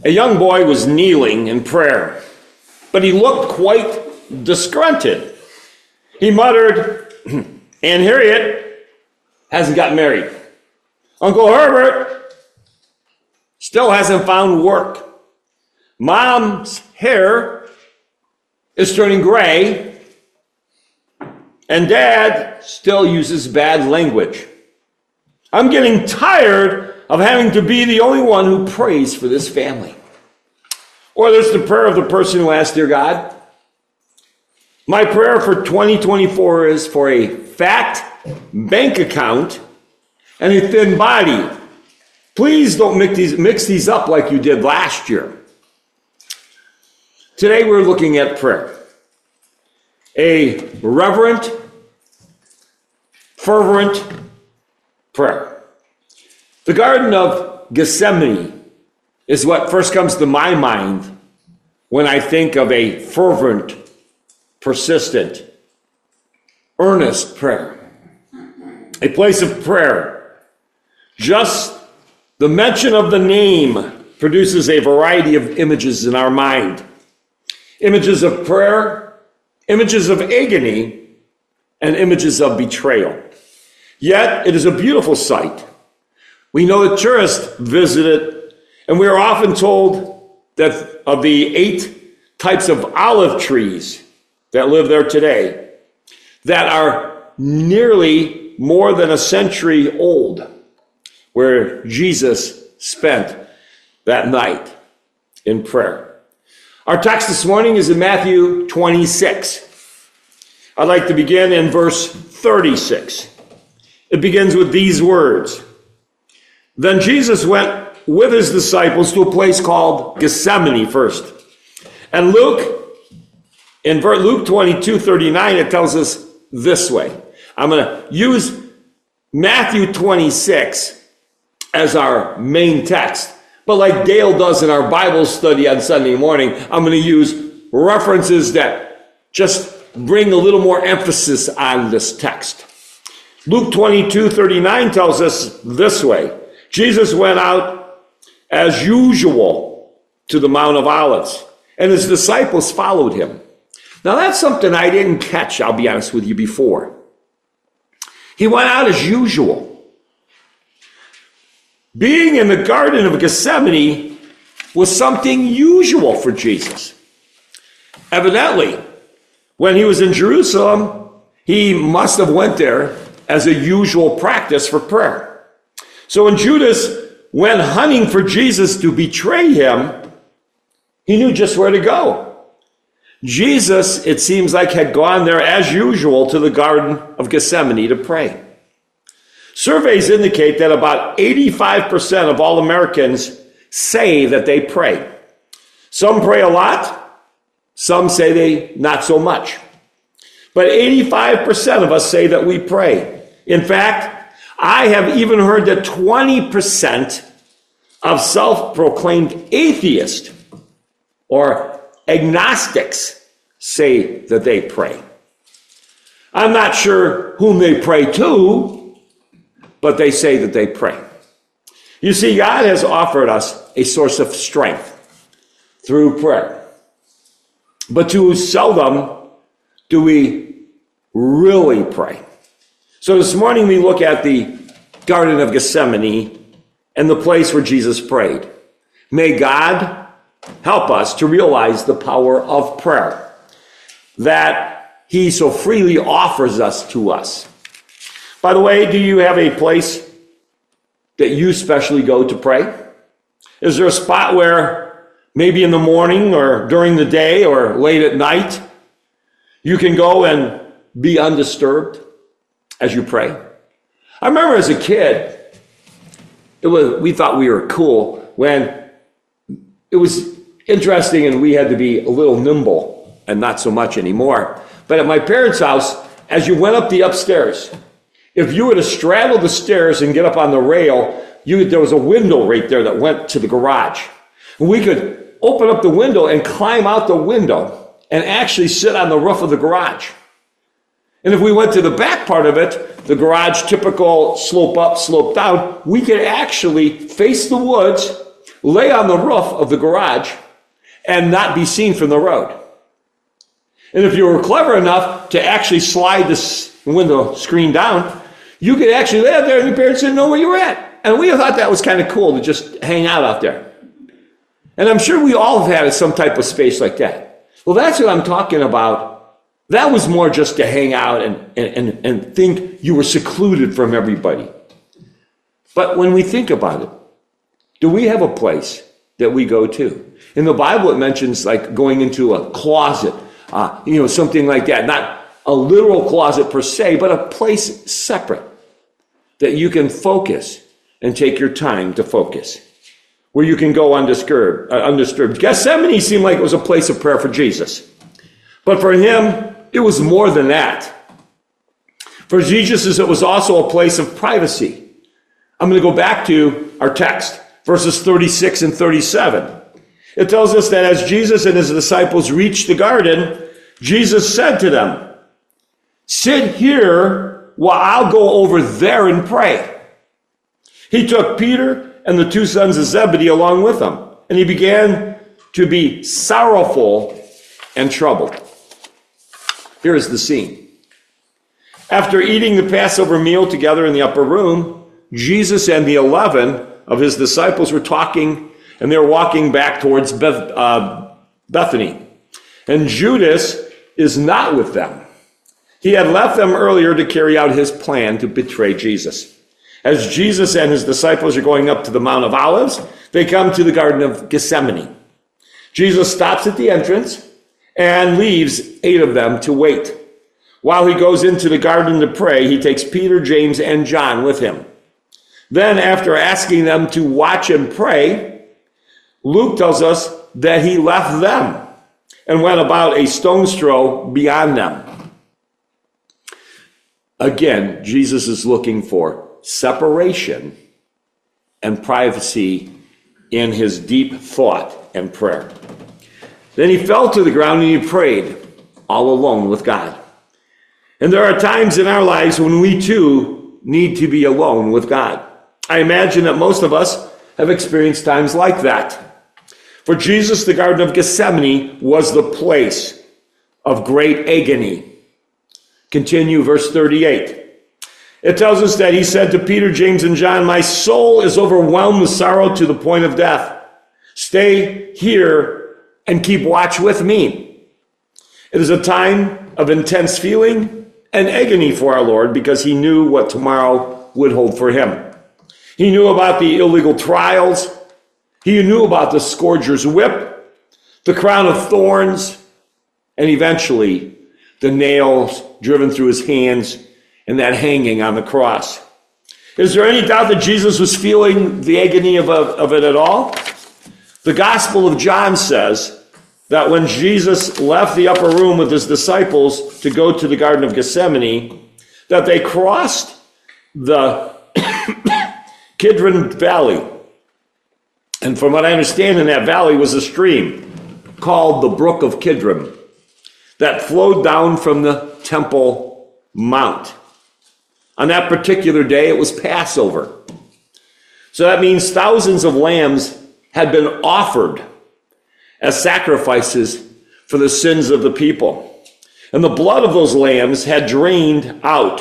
A young boy was kneeling in prayer, but he looked quite disgruntled. He muttered, "Aunt Harriet hasn't got married. Uncle Herbert still hasn't found work. Mom's hair is turning gray, and Dad still uses bad language. I'm getting tired of having to be the only one who prays for this family." Or there's the prayer of the person who asks, "Dear God, my prayer for 2024 is for a fat bank account and a thin body. Please don't mix these up like you did last year." Today we're looking at prayer. A reverent, fervent prayer. The Garden of Gethsemane is what first comes to my mind when I think of a fervent, persistent, earnest prayer. A place of prayer. Just the mention of the name produces a variety of images in our mind. Images of prayer, images of agony, and images of betrayal. Yet, it is a beautiful sight. We know that tourists visit it, and we are often told that of the 8 types of olive trees that live there today, that are nearly more than a century old, where Jesus spent that night in prayer. Our text this morning is in Matthew 26. I'd like to begin in verse 36. It begins with these words. Then Jesus went with his disciples to a place called Gethsemane first. And in Luke 22:39, it tells us this way. I'm going to use Matthew 26 as our main text. But like Dale does in our Bible study on Sunday morning, I'm going to use references that just bring a little more emphasis on this text. Luke 22:39 tells us this way. Jesus went out as usual to the Mount of Olives, and his disciples followed him. Now that's something I didn't catch, I'll be honest with you, before. He went out as usual. Being in the Garden of Gethsemane was something usual for Jesus. Evidently, when he was in Jerusalem, he must have went there as a usual practice for prayer. So when Judas went hunting for Jesus to betray him, he knew just where to go. Jesus, it seems like, had gone there as usual to the Garden of Gethsemane to pray. Surveys indicate that about 85% of all Americans say that they pray. Some pray a lot, some say they not so much. But 85% of us say that we pray. In fact, I have even heard that 20% of self-proclaimed atheists or agnostics say that they pray. I'm not sure whom they pray to, but they say that they pray. You see, God has offered us a source of strength through prayer. But too seldom do we really pray. So this morning we look at the Garden of Gethsemane and the place where Jesus prayed. May God help us to realize the power of prayer that he so freely offers us to us. By the way, do you have a place that you specially go to pray? Is there a spot where maybe in the morning or during the day or late at night you can go and be undisturbed as you pray? I remember as a kid, we thought we were cool when it was interesting and we had to be a little nimble and not so much anymore. But at my parents' house, as you went up the upstairs, if you were to straddle the stairs and get up on the rail, there was a window right there that went to the garage. And we could open up the window and climb out the window and actually sit on the roof of the garage. And if we went to the back part of it, the garage, typical slope up, slope down, we could actually face the woods, lay on the roof of the garage and not be seen from the road. And if you were clever enough to actually slide the window screen down, you could actually lay out there and your parents didn't know where you were at. And we thought that was kind of cool to just hang out there. And I'm sure we all have had some type of space like that. Well, that's what I'm talking about. That was more just to hang out and think you were secluded from everybody. But when we think about it, do we have a place that we go to? In the Bible, it mentions like going into a closet, something like that. Not a literal closet per se, but a place separate that you can focus and take your time to focus, where you can go undisturbed. Gethsemane seemed like it was a place of prayer for Jesus. But for him, it was more than that. For Jesus, it was also a place of privacy. I'm going to go back to our text, verses 36 and 37. It tells us that as Jesus and his disciples reached the garden, Jesus said to them, "Sit here while I'll go over there and pray." He took Peter and the two sons of Zebedee along with him, and he began to be sorrowful and troubled. Here is the scene. After eating the Passover meal together in the upper room, Jesus and the 11 of his disciples were talking, and they were walking back towards Bethany. And Judas is not with them. He had left them earlier to carry out his plan to betray Jesus. As Jesus and his disciples are going up to the Mount of Olives, they come to the Garden of Gethsemane. Jesus stops at the entrance and leaves 8 of them to wait. While he goes into the garden to pray, he takes Peter, James, and John with him. Then, after asking them to watch and pray, Luke tells us that he left them and went about a stone's throw beyond them. Again, Jesus is looking for separation and privacy in his deep thought and prayer. Then he fell to the ground and he prayed, all alone with God. And there are times in our lives when we too need to be alone with God. I imagine that most of us have experienced times like that. For Jesus, the Garden of Gethsemane was the place of great agony. Continue verse 38. It tells us that he said to Peter, James, and John, "My soul is overwhelmed with sorrow to the point of death. Stay here and keep watch with me." It is a time of intense feeling and agony for our Lord because he knew what tomorrow would hold for him. He knew about the illegal trials. He knew about the scourger's whip, the crown of thorns, and eventually the nails driven through his hands and that hanging on the cross. Is there any doubt that Jesus was feeling the agony of it at all? The Gospel of John says that when Jesus left the upper room with his disciples to go to the Garden of Gethsemane, that they crossed the Kidron Valley. And from what I understand, in that valley was a stream called the Brook of Kidron that flowed down from the Temple Mount. On that particular day, it was Passover. So that means thousands of lambs had been offered as sacrifices for the sins of the people. And the blood of those lambs had drained out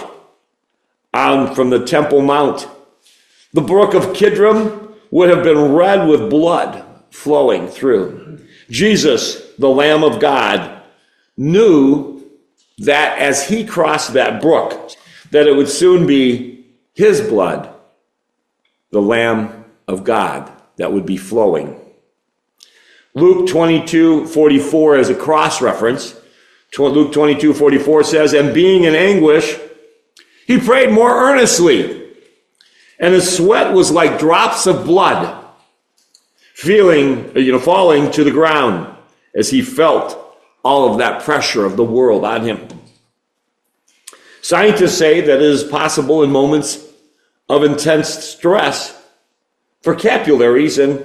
from the Temple Mount. The Brook of Kidron would have been red with blood flowing through. Jesus, the Lamb of God, knew that as he crossed that brook, that it would soon be his blood, the Lamb of God, that would be flowing. Luke 22:44 as a cross-reference. Luke 22:44 says, "And being in anguish, he prayed more earnestly, and his sweat was like drops of blood, falling to the ground as he felt all of that pressure of the world on him." Scientists say that it is possible in moments of intense stress for capillaries and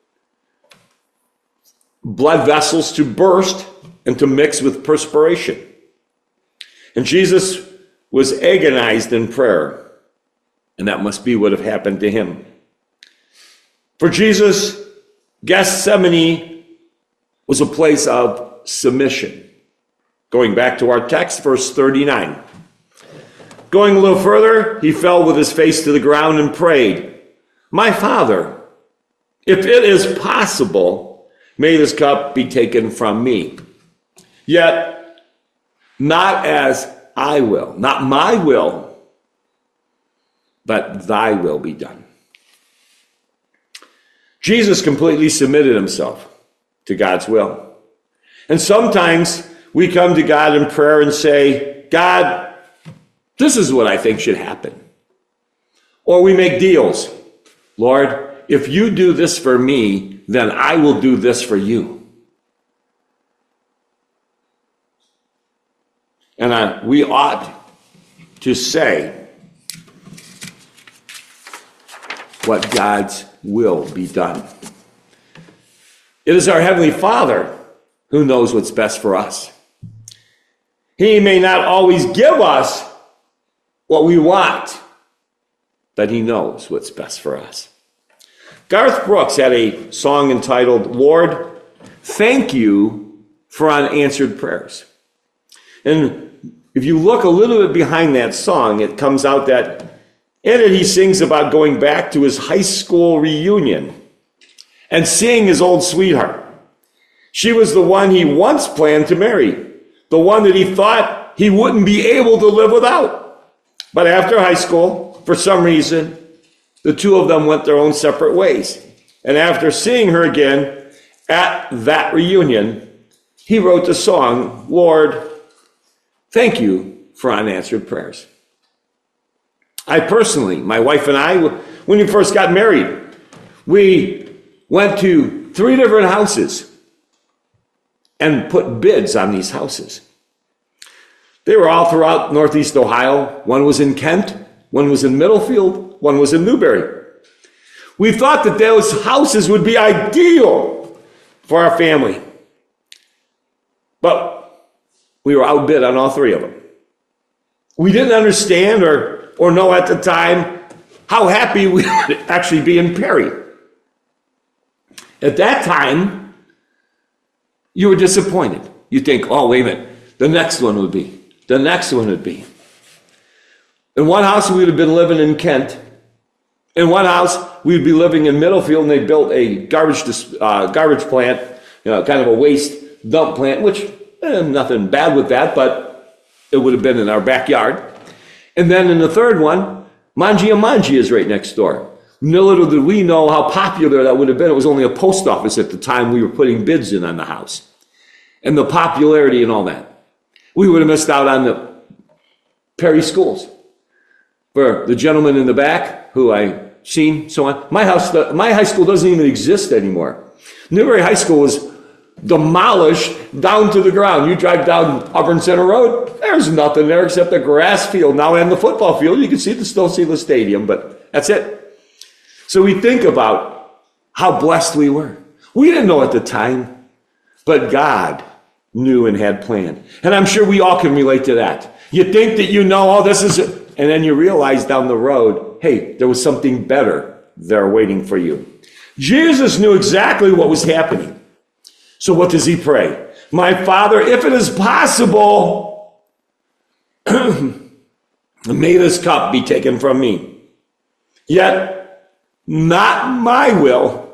blood vessels to burst and to mix with perspiration. And Jesus was agonized in prayer, and that must be what have happened to him. For Jesus, Gethsemane was a place of submission. Going back to our text, verse 39. Going a little further, he fell with his face to the ground and prayed, "My Father, if it is possible, may this cup be taken from me. Yet, not as I will, not my will, but thy will be done." Jesus completely submitted himself to God's will. And sometimes we come to God in prayer and say, "God, this is what I think should happen." Or we make deals. "Lord, if you do this for me, then I will do this for you." And we ought to say what God's will be done. It is our Heavenly Father who knows what's best for us. He may not always give us what we want, but he knows what's best for us. Garth Brooks had a song entitled, "Lord, Thank You for Unanswered Prayers." And if you look a little bit behind that song, it comes out that in it he sings about going back to his high school reunion and seeing his old sweetheart. She was the one he once planned to marry, the one that he thought he wouldn't be able to live without. But after high school, for some reason, the two of them went their own separate ways. And after seeing her again at that reunion, he wrote the song, "Lord, Thank You for Unanswered Prayers." I personally, my wife and I, when we first got married, we went to 3 different houses and put bids on these houses. They were all throughout Northeast Ohio. One was in Kent, one was in Middlefield, one was in Newberry. We thought that those houses would be ideal for our family. But we were outbid on all 3 of them. We didn't understand or know at the time how happy we would actually be in Perry. At that time, you were disappointed. You think, "Oh, wait a minute, the next one would be. The next one would be." In one house, we would have been living in Kent. In one house, we would be living in Middlefield, and they built a garbage plant, kind of a waste dump plant, which nothing bad with that, but it would have been in our backyard. And then in the third one, Mangia is right next door. Little did we know how popular that would have been. It was only a post office at the time we were putting bids in on the house. And the popularity and all that. We would have missed out on the Perry schools. For the gentleman in the back, who I seen, so on. My high school doesn't even exist anymore. Newberry High School was demolished down to the ground. You drive down Auburn Center Road, there's nothing there except a grass field. Now and the football field, you can still see the stadium, but that's it. So we think about how blessed we were. We didn't know at the time, but God knew and had planned. And I'm sure we all can relate to that. You think that you know, "Oh, this is it," and then you realize down the road, hey, there was something better there waiting for you. Jesus knew exactly what was happening. So what does he pray? "My Father, if it is possible, may this cup be taken from me. Yet, not my will,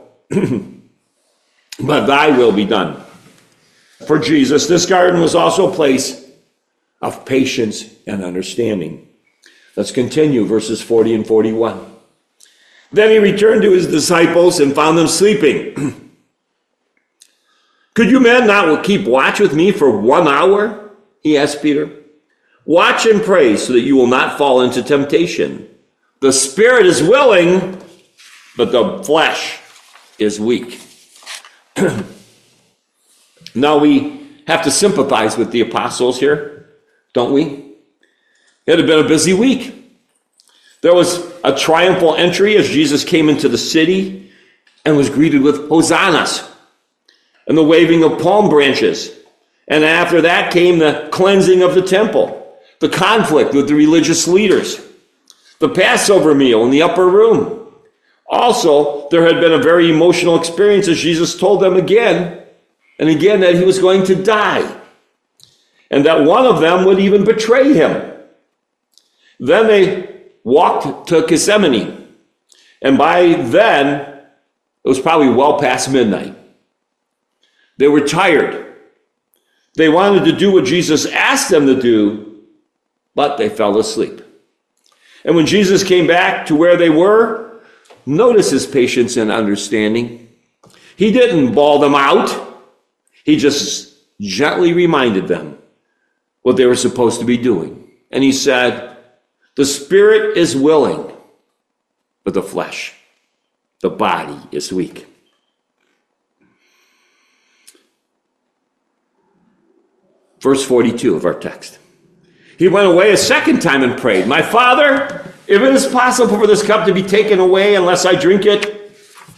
but thy will be done." For Jesus, this garden was also a place of patience and understanding. Let's continue verses 40 and 41. Then he returned to his disciples and found them sleeping. "Could you men not keep watch with me for 1 hour?" he asked Peter. "Watch and pray so that you will not fall into temptation. The spirit is willing, but the flesh is weak." Now we have to sympathize with the apostles here, don't we? It had been a busy week. There was a triumphal entry as Jesus came into the city and was greeted with hosannas and the waving of palm branches. And after that came the cleansing of the temple, the conflict with the religious leaders, the Passover meal in the upper room, Also, there had been a very emotional experience as Jesus told them again and again that he was going to die, and that one of them would even betray him. Then they walked to Gethsemane, and by then, it was probably well past midnight. They were tired. They wanted to do what Jesus asked them to do, but they fell asleep. And when Jesus came back to where they were, notice his patience and understanding. He didn't bawl them out. He just gently reminded them what they were supposed to be doing. And he said, the spirit is willing, but the flesh, the body is weak. Verse 42 of our text. He went away a second time and prayed, my Father, if it is possible for this cup to be taken away unless I drink it,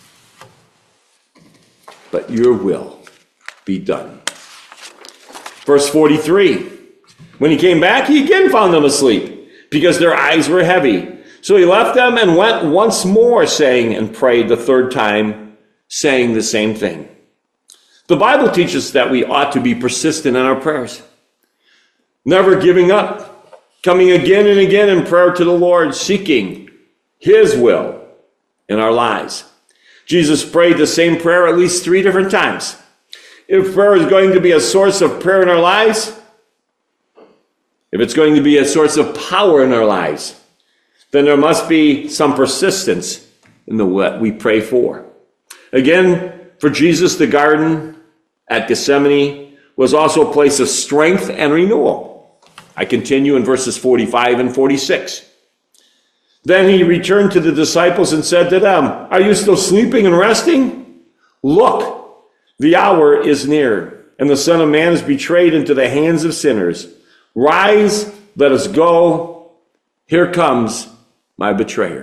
but your will be done. Verse 43. When he came back, he again found them asleep, because their eyes were heavy. So he left them and went once more, saying and prayed the third time, saying the same thing. The Bible teaches that we ought to be persistent in our prayers, never giving up, coming again and again in prayer to the Lord, seeking his will in our lives. Jesus prayed the same prayer at least 3 different times. If prayer is going to be a source of prayer in our lives, if it's going to be a source of power in our lives, then there must be some persistence in the what we pray for. Again, for Jesus, the garden at Gethsemane was also a place of strength and renewal. I continue in verses 45 and 46. Then he returned to the disciples and said to them, are you still sleeping and resting? Look, the hour is near, and the Son of Man is betrayed into the hands of sinners. Rise, let us go. Here comes my betrayer.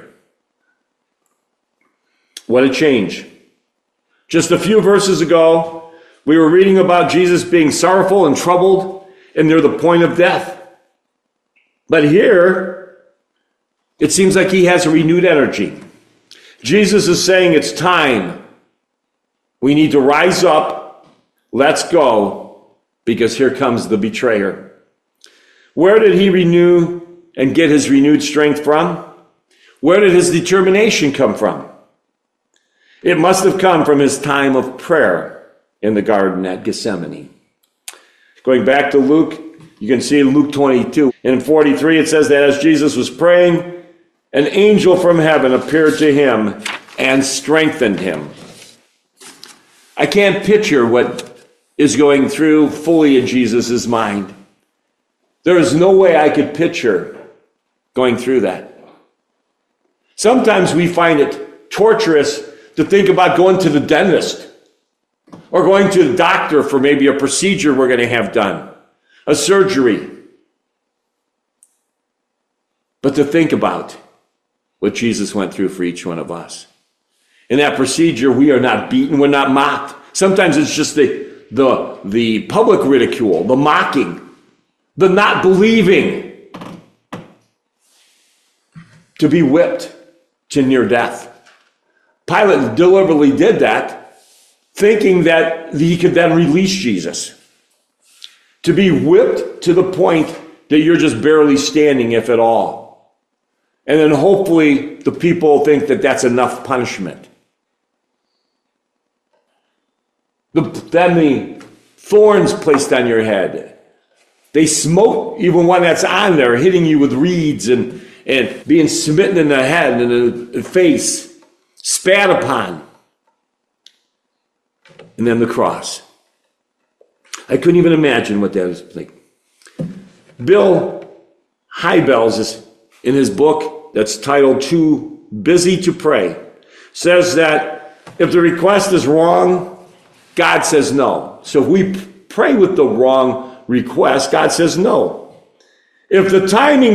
What a change. Just a few verses ago, we were reading about Jesus being sorrowful and troubled and near the point of death. But here, it seems like he has a renewed energy. Jesus is saying it's time. We need to rise up. Let's go, because here comes the betrayer. Where did he renew and get his renewed strength from? Where did his determination come from? It must have come from his time of prayer in the garden at Gethsemane. Going back to Luke, you can see Luke 22. In 43, it says that as Jesus was praying, an angel from heaven appeared to him and strengthened him. I can't picture what is going through fully in Jesus' mind. There is no way I could picture going through that. Sometimes we find it torturous to think about going to the dentist or going to the doctor for maybe a procedure we're going to have done, a surgery. But to think about what Jesus went through for each one of us. In that procedure, we are not beaten, we're not mocked. Sometimes it's just the public ridicule, the mocking, the not believing, to be whipped to near death. Pilate deliberately did that, thinking that he could then release Jesus. To be whipped to the point that you're just barely standing, if at all. And then hopefully the people think that that's enough punishment. Then the thorns placed on your head. They smote even one that's on there, hitting you with reeds and being smitten in the head and the face, spat upon. And then the cross. I couldn't even imagine what that was like. Bill Hybels, is in his book that's titled Too Busy to Pray, says that if the request is wrong, God says no. So if we pray with the wrong request, God says no. If the timing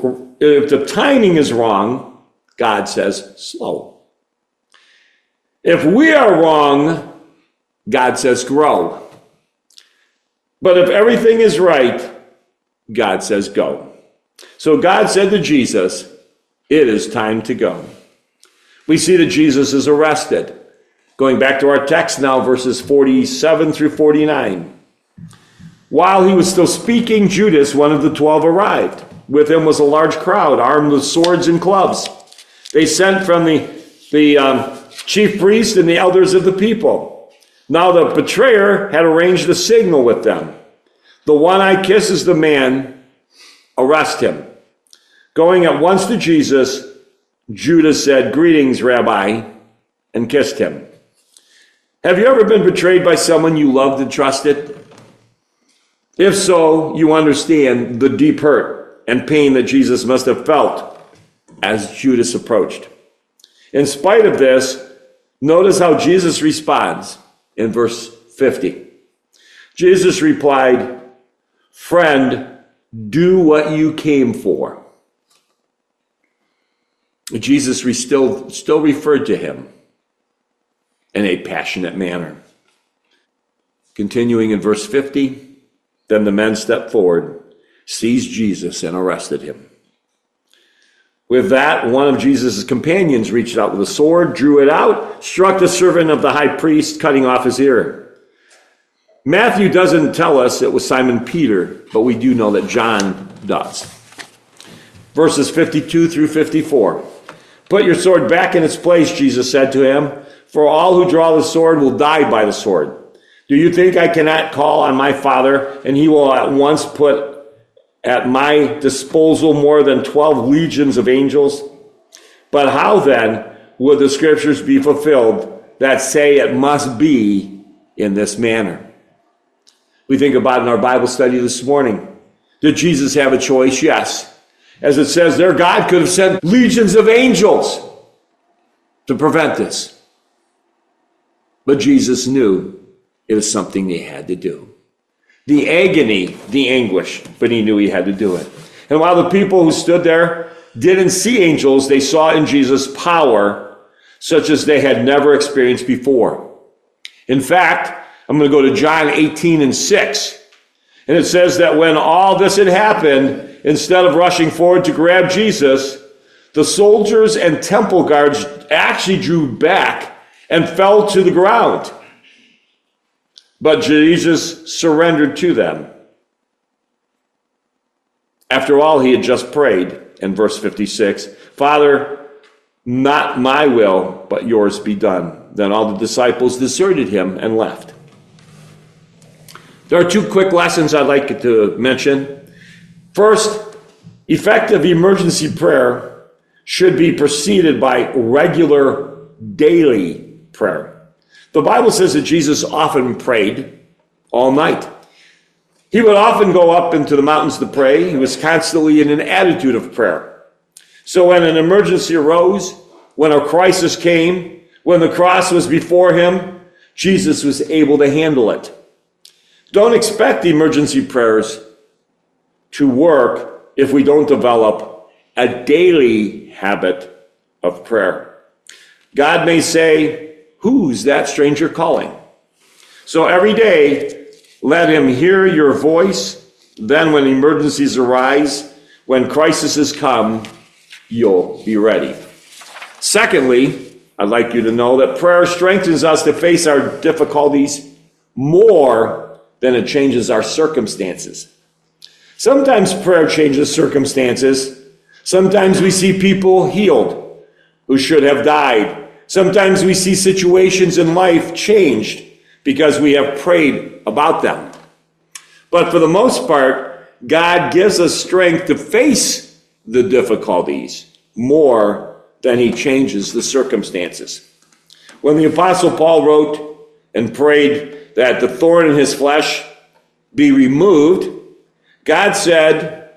is wrong, God says slow. If we are wrong, God says grow. But if everything is right, God says go. So God said to Jesus, it is time to go. we see that Jesus is arrested. Going back to our text now, verses 47 through 49. While he was still speaking, Judas, one of the 12, arrived. With him was a large crowd, armed with swords and clubs. They sent from the chief priest and the elders of the people. Now the betrayer had arranged a signal with them. The one I kiss is the man. Arrest him. Going at once to Jesus, Judas said, "Greetings, Rabbi," and kissed him. Have you ever been betrayed by someone you loved and trusted? If so, you understand the deep hurt and pain that Jesus must have felt as Judas approached. In spite of this, notice how Jesus responds in verse 50. Jesus replied, "Friend, do what you came for." Jesus still referred to him in a passionate manner. Continuing in verse 50, then the men stepped forward, seized Jesus, and arrested him. With that, one of Jesus' companions reached out with a sword, drew it out, struck the servant of the high priest, cutting off his ear. Matthew doesn't tell us it was Simon Peter, but we do know that John does. Verses 52 through 54. Put your sword back in its place, Jesus said to him, for all who draw the sword will die by the sword. Do you think I cannot call on my Father, and he will at once put at my disposal more than 12 legions of angels? But how then would the scriptures be fulfilled that say it must be in this manner? We think about in our Bible study this morning. Did Jesus have a choice? Yes. As it says there, God could have sent legions of angels to prevent this. But Jesus knew it was something he had to do. The agony, the anguish, but he knew he had to do it. And while the people who stood there didn't see angels, they saw in Jesus power such as they had never experienced before. In fact, I'm going to go to John 18:6. And it says that when all this had happened, instead of rushing forward to grab Jesus, the soldiers and temple guards actually drew back and fell to the ground. But Jesus surrendered to them. After all, he had just prayed in verse 56, Father, not my will, but yours be done. Then all the disciples deserted him and left. There are two quick lessons I'd like to mention. First, effective emergency prayer should be preceded by regular daily prayer. The Bible says that Jesus often prayed all night. He would often go up into the mountains to pray. He was constantly in an attitude of prayer. So when an emergency arose, when a crisis came, when the cross was before him, Jesus was able to handle it. Don't expect emergency prayers to work if we don't develop a daily habit of prayer. God may say, who's that stranger calling? So every day, let him hear your voice. Then when emergencies arise, when crises come, you'll be ready. Secondly, I'd like you to know that prayer strengthens us to face our difficulties more than it changes our circumstances. Sometimes prayer changes circumstances. Sometimes we see people healed who should have died. Sometimes we see situations in life changed because we have prayed about them. But for the most part, God gives us strength to face the difficulties more than he changes the circumstances. When the Apostle Paul wrote and prayed that the thorn in his flesh be removed, God said,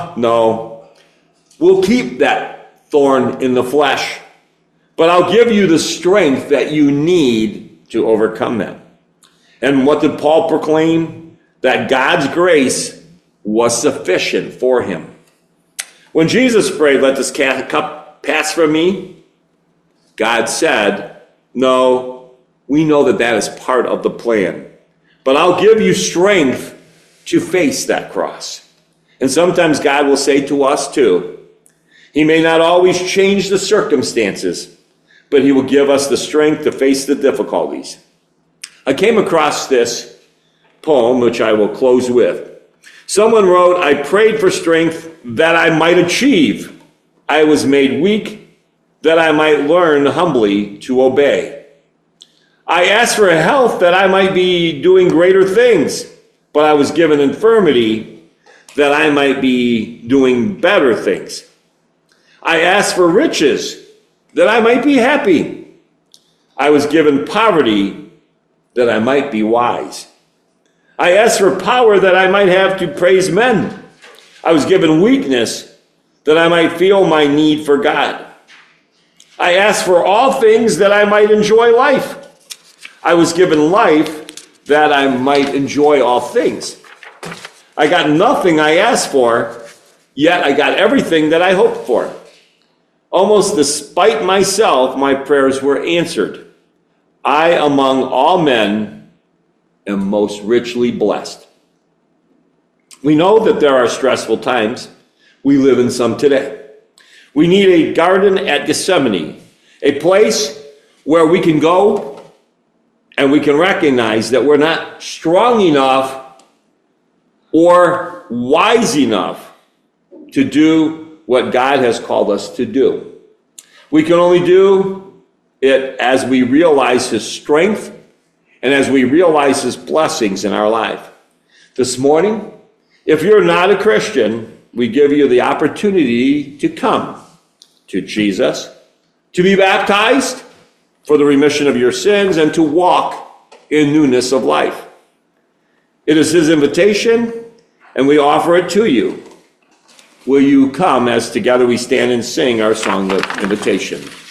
no, we'll keep that thorn in the flesh, but I'll give you the strength that you need to overcome them. And what did Paul proclaim? That God's grace was sufficient for him. When Jesus prayed, let this cup pass from me, God said, no, we know that is part of the plan. But I'll give you strength to face that cross. And sometimes God will say to us too, he may not always change the circumstances, but he will give us the strength to face the difficulties. I came across this poem, which I will close with. Someone wrote, I prayed for strength that I might achieve. I was made weak that I might learn humbly to obey. I asked for health that I might be doing greater things, but I was given infirmity that I might be doing better things. I asked for riches that I might be happy. I was given poverty that I might be wise. I asked for power that I might have to praise men. I was given weakness that I might feel my need for God. I asked for all things that I might enjoy life. I was given life that I might enjoy all things. I got nothing I asked for, yet I got everything that I hoped for. Almost despite myself, my prayers were answered. I, among all men, am most richly blessed. We know that there are stressful times. We live in some today. We need a garden at Gethsemane, a place where we can go and we can recognize that we're not strong enough or wise enough to do what God has called us to do. We can only do it as we realize his strength and as we realize his blessings in our life. This morning, if you're not a Christian, we give you the opportunity to come to Jesus, to be baptized for the remission of your sins, and to walk in newness of life. It is his invitation, and we offer it to you. Will you come as together we stand and sing our song of invitation?